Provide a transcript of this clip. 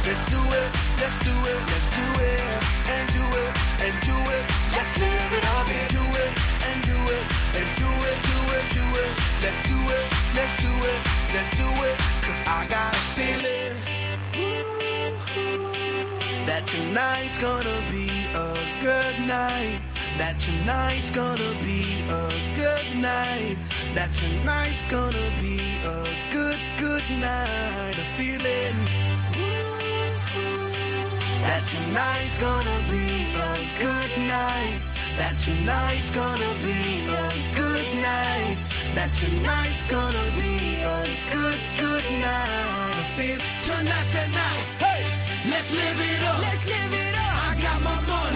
let's do it, let's do it, let's do it, and do it, and do it. Let's live it up and do it, and do it, and do it, do it, do it. Let's do it, let's do it, let's do it. 'Cause I got a feeling that tonight's gonna be a good night. That tonight's gonna be a good night. That tonight's gonna be a good, good night. A feeling that tonight's gonna be a good night. That tonight's gonna be a good night. That tonight's gonna be a good, good night. I feel tonight, hey, let's live it up. Let's live it up. I got my money.